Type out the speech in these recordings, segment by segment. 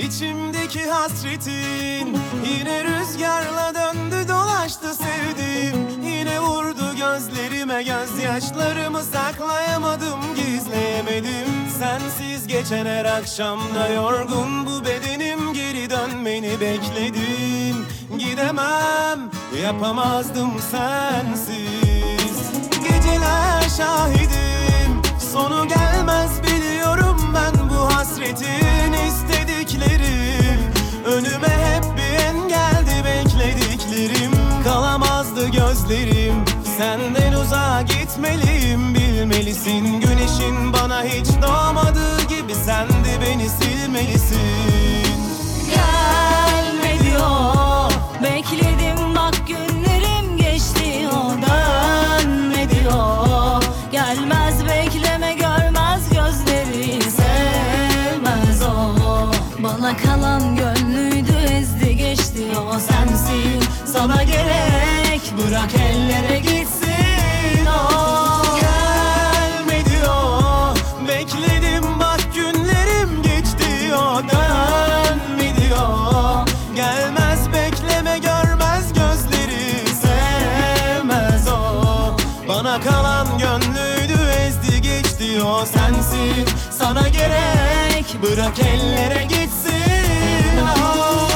İçimdeki hasretin yine rüzgarla döndü dolaştı sevdim. Yine vurdu gözlerime, gözyaşlarımı saklayamadım, gizleyemedim. Sensiz geçen her akşamda yorgun bu bedenim, geri dönmeni bekledim. Gidemem, yapamazdım sensiz. Geceler şahidim, sonu gelmez biliyorum ben bu hasretin istediklerim. Önüme hep bir engeldi beklediklerim. Kalamazdı gözlerim, senden uzağa gitmeliyim, bilmelisin. Güneşin bana hiç doğmadığı gibi sen de beni silmelisin. Gelme diyor, bekledim bak günlerim geçti, o dönme diyor. Gelmez bekleme, görmez gözleri, sevmez o. Bana kalan gönlüydü, ezdi geçti, o sensin. Sana gerek, bırak ellere gitsin o. Gelme diyor, bekledim bak günlerim geçti, o dönme diyor. Gelmez bekleme, görmez gözleri, sevmez o. Bana kalan gönlüydü, ezdi geçti, o sensin. Sana gerek, bırak ellere gitsin o.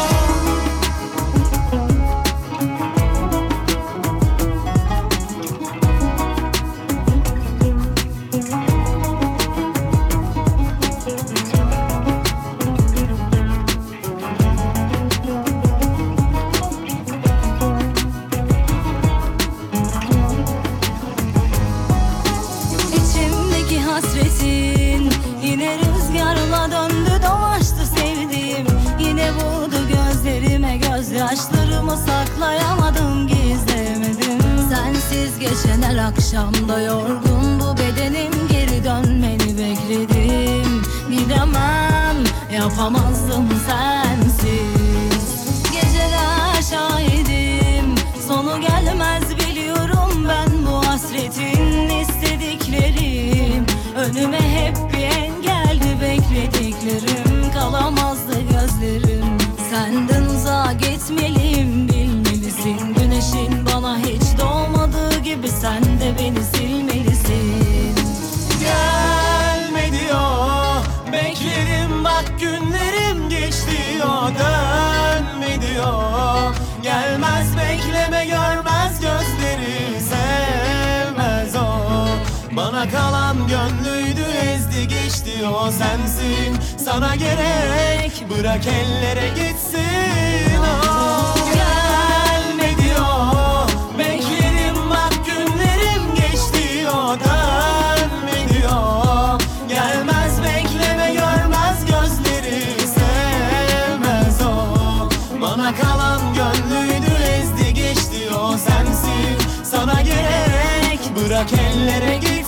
İçimdeki hasretin yine rüzgarla döndü dolaştı sevdiğim. Yine vurdu gözlerime, gözyaşlarımı saklayamadım, gizlemedim. Sensiz geçen her akşamda yorgun bu bedenim, geri dönmeni bekledim. Gidemem, yapamazdım sensiz. Geceler şahidim, sonu gelmez biliyorum ben bu hasretin istediklerim. Önüme hep bir engeldi beklediklerim. Kalamazdı gözlerim, senden uzağa gitmeliyim, bilmelisin. Güneşin bana hiç doğmadığı gibi sen de beni silmelisin. Gelme diyor, bekledim bak günlerim geçti, o dönme diyor. Gelmez bekleme, görmez gözleri, sevmez o. Bana kalan gönlüydü, ezdi geçti, o sensin. Sana gerek, bırak ellere gitsin o. Gelme diyor, bekledim bak günlerim geçti, o dönme diyor. Gelmez bekleme, görmez gözleri, sevmez o. Bana kalan gönlüydü, ezdi geçti, o sensin. Sana gerek, bırak ellere gitsin.